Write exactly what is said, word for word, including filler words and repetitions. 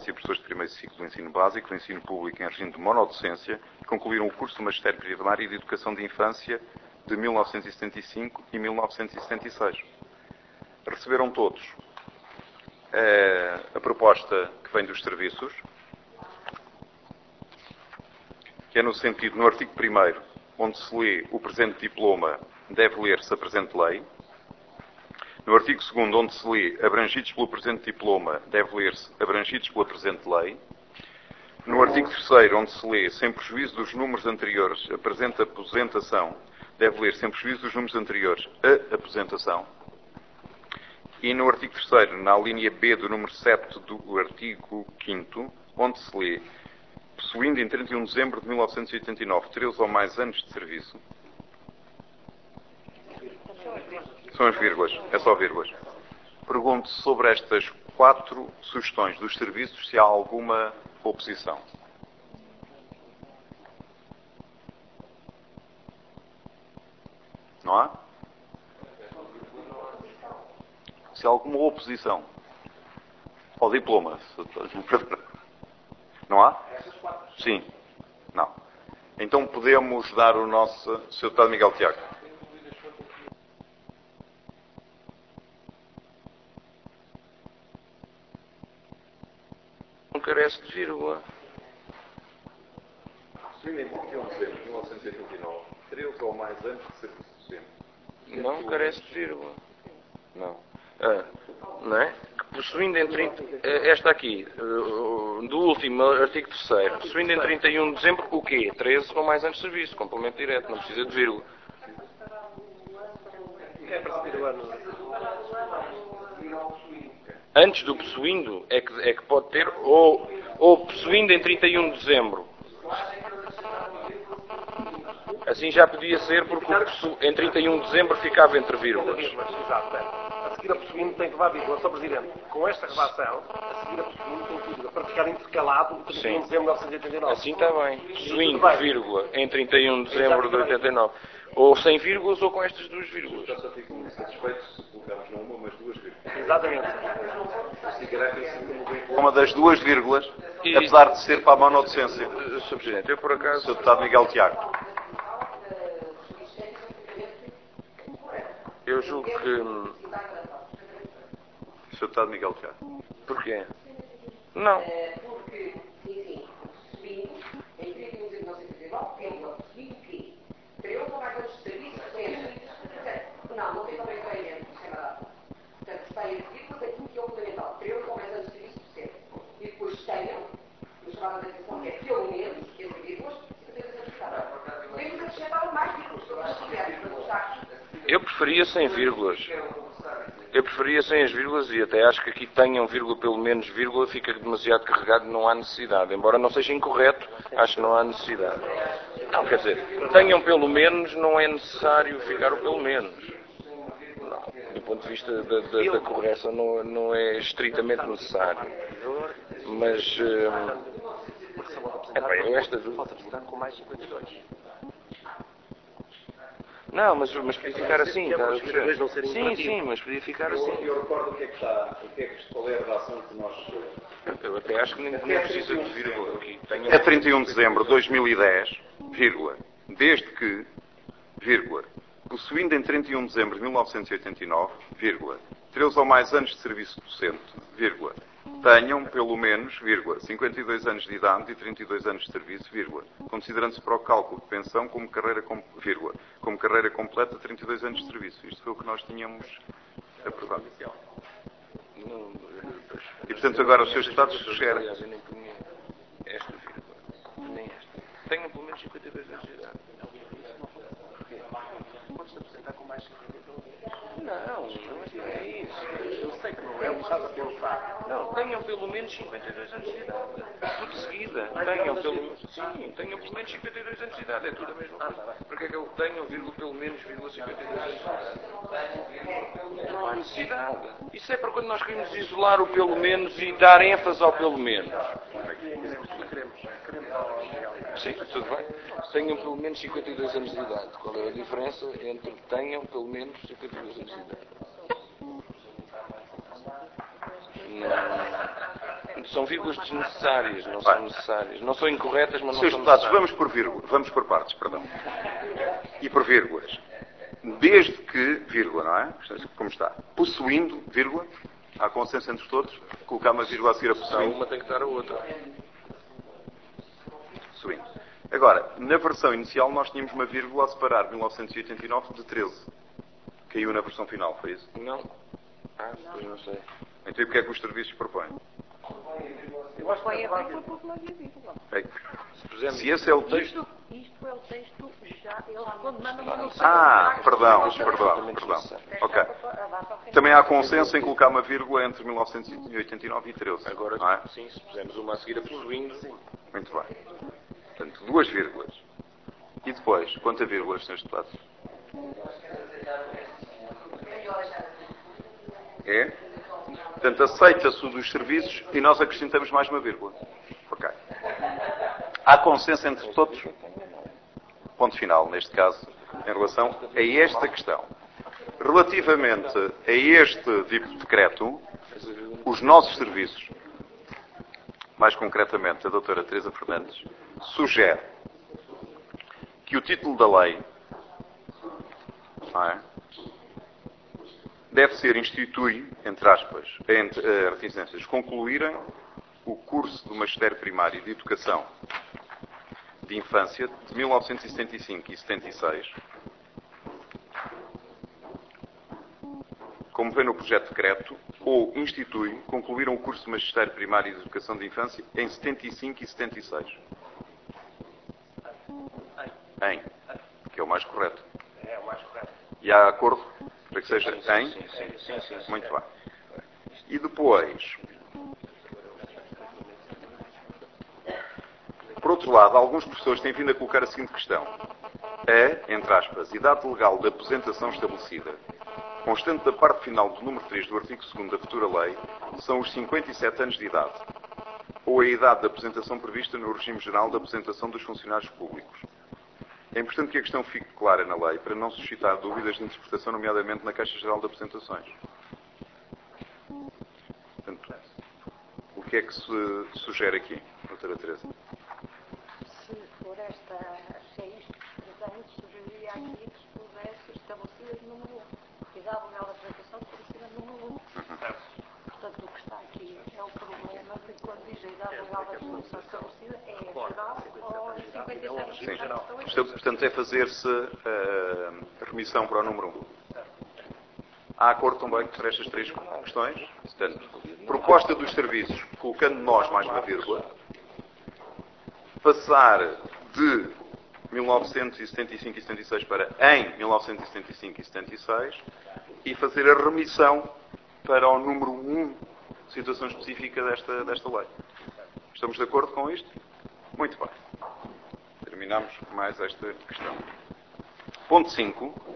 e professores de primeiro ciclo do ensino básico, do ensino público em regime de monodocência, concluíram o curso do Magistério Primário e de Educação de Infância de mil novecentos e setenta e cinco e mil novecentos e setenta e seis. Receberam todos a, a proposta que vem dos serviços, que é no sentido, no artigo primeiro, onde se lê o presente diploma, deve ler-se a presente lei. No artigo segundo, onde se lê abrangidos pelo presente diploma, deve ler-se abrangidos pela presente lei. No artigo terceiro, onde se lê sem prejuízo dos números anteriores, a presente aposentação, deve ler sem prejuízo dos números anteriores, a aposentação. E no artigo terceiro, na linha B do número sete do artigo quinto, onde se lê possuindo em trinta e um de dezembro de mil novecentos e oitenta e nove treze ou mais anos de serviço. São as vírgulas, é só vírgulas. Pergunto sobre estas quatro sugestões dos serviços se há alguma oposição. Não há? Se há alguma oposição ao diploma. Não há? Sim. Não. Então podemos dar o nosso... senhor Deputado Miguel Tiago. Não carece de vírgula. Possuindo em trinta e um de dezembro de mil novecentos e oitenta e nove, treze ou mais anos de serviço docente. Não carece de vírgula. Não. Ah, não é? Possuindo em trinta... Esta aqui, do último artigo terceiro, possuindo em trinta e um de dezembro, o quê? treze ou mais anos de serviço. Complemento direto, não precisa de vírgula. Antes do possuindo é que, é que pode ter ou, ou possuindo em trinta e um de dezembro. Assim já podia ser porque o, em trinta e um de dezembro ficava entre vírgulas. Exato, a seguir a possuindo tem que levar vírgula. Sr. Presidente, com esta redação, a seguir a possuindo tem vírgula, para ficar intercalado em trinta e um de dezembro de mil novecentos e oitenta e nove. Assim está bem. Possuindo, vírgula, em trinta e um de dezembro de oitenta e nove. Ou sem vírgulas ou com estas duas vírgulas. Já fico muito satisfeito se colocarmos não uma, mas duas vírgulas. Exatamente. Uma das duas vírgulas, e, apesar de ser para a monodocência. senhor Presidente, eu por acaso... senhor Deputado Miguel Tiago. Eu julgo que... senhor Deputado Miguel Tiago. Porquê? Não. Porque, enfim, subindo, em trinta e um de mil novecentos e oitenta e nove, vírgula, subindo o quê? treze ou mais anos de serviço, não, não tem obrigatoriamente, isso é verdade. Portanto, está aí a vírgula, tem tudo que é o fundamental, treze ou mais anos de serviço, percebe? E depois tenham, mas chamada de atenção que é pelo menos, entre vírgulas, cinquenta anos de idade. Devemos acrescentar mais vírgulas, se tivermos para gostar. Eu preferia sem vírgulas. Eu preferia sem as vírgulas e até acho que aqui tenham vírgula, pelo menos vírgula, fica demasiado carregado, não há necessidade. Embora não seja incorreto, acho que não há necessidade. Não, quer dizer, tenham pelo menos, não é necessário ficar o pelo menos. Não, do ponto de vista da, da, da correção não, não é estritamente necessário. Mas, hum, epá, eu esta dúvida... Não, mas, mas podia ficar assim, tá? Sim, sim, mas podia ficar assim. Eu recordo o que é que está, o que é que qual é a redação que nós... Eu até acho que nem, nem precisa de vírgula aqui. Tenho... É trinta e um de dezembro de dois mil e dez, vírgula, desde que, vírgula, possuindo em trinta e um de dezembro de mil novecentos e oitenta e nove, vírgula, treze ou mais anos de serviço docente, vírgula, tenham, pelo menos, vírgula, cinquenta e dois anos de idade e trinta e dois anos de serviço, vírgula, considerando-se para o cálculo de pensão como carreira, com, vírgula, como carreira completa trinta e dois anos de serviço. Isto foi o que nós tínhamos aprovado. Não, E, portanto, agora os seus deputados sugerem... Aliás, eu nem punha esta vírgula, nem esta. Tenham pelo menos cinquenta e dois anos de idade. Podes-te apresentar com mais cinquenta e dois. Não, não é isso. Eu sei que não é o que estás a pensar. Não, tenham pelo menos cinquenta e dois anos de idade. Tudo de seguida. Tenham pelo, sim, tenham pelo menos cinquenta e dois anos de idade. É tudo a mesma coisa. Porque é que eu tenho, vírgula, pelo menos, vírgula, cinquenta e dois anos de idade? Não há necessidade. Isso é para quando nós queremos isolar o pelo menos e dar ênfase ao pelo menos. Sim, tudo bem. Tenham pelo menos cinquenta e dois anos de idade. Qual é a diferença entre tenham pelo menos cinquenta e dois anos de idade? Não. São vírgulas desnecessárias, não são necessárias. Não são incorretas, mas não senhores são deputados, necessárias. vamos por vírgula, vamos por partes, perdão. E por vírgulas. Desde que, vírgula, não é? Como está? Possuindo, vírgula, há consenso entre todos, colocar uma vírgula a seguir a Há possuindo. uma tem que estar a outra. Possuindo. Agora, na versão inicial nós tínhamos uma vírgula a separar mil novecentos e oitenta e nove de treze. Caiu na versão final, foi isso? Não. Ah, pois não sei. Então e porque é que os serviços propõem? Eu acho que Foi é a válido. vírgula porque não havia vírgula. Ei, Se pusermos se esse é o texto... Isto, isto é o texto já, ele quando manda uma noção. Ah, perdão, perdão, perdão. Ok. Também há consenso em colocar uma vírgula entre mil novecentos e oitenta e nove e treze, agora, não é? sim, se pusermos uma a seguir a possuindo, Muito bem. Portanto, duas vírgulas. E depois, quanto a vírgulas, senhores deputados? É? Portanto, aceita-se o dos serviços e nós acrescentamos mais uma vírgula. Ok. Há consenso entre todos? Ponto final, neste caso, em relação a esta questão. Relativamente a este tipo de decreto, os nossos serviços, mais concretamente a doutora Teresa Fernandes, sugere que o título da lei, não é, deve ser institui, entre aspas, entre uh, reticências, concluírem o curso do Magistério Primário de Educação de Infância de mil novecentos e setenta e cinco e setenta e seis, como vê no projeto de decreto, ou institui, concluíram o curso de Magistério Primário de Educação de Infância em setenta e cinco e setenta e seis. Em, que é o mais correto. É o mais correto. E há acordo para que seja em? sim, sim, sim, sim, sim. Muito bem. E depois, por outro lado, alguns professores têm vindo a colocar a seguinte questão. A, entre aspas, idade legal de aposentação estabelecida, constante da parte final do número três do artigo segundo da futura lei, são os cinquenta e sete anos de idade, ou a idade de aposentação prevista no regime geral de aposentação dos funcionários públicos. É importante que a questão fique clara na lei para não suscitar dúvidas de interpretação, nomeadamente na Caixa Geral de Aposentações. Portanto, o que é que se sugere aqui, doutora Teresa? Se for esta, se é isto que pretende, sugeriria aqui que se pudesse estabelecidas número um. Idade legal da apresentação estabelecida número um. Portanto, o que está aqui é o problema de quando diz a idade legal da apresentação estabelecida é geral ou cinquenta e sete anos. Sim. Portanto, é fazer-se a remissão para o número um. Há acordo também por estas três questões? Portanto, proposta dos serviços, colocando nós mais uma vírgula, passar de mil novecentos e setenta e cinco e setenta e seis para em mil novecentos e setenta e cinco e setenta e seis e fazer a remissão para o número um, situação específica desta, desta lei. Estamos de acordo com isto? Muito bem. Terminamos mais esta questão. Ponto cinco.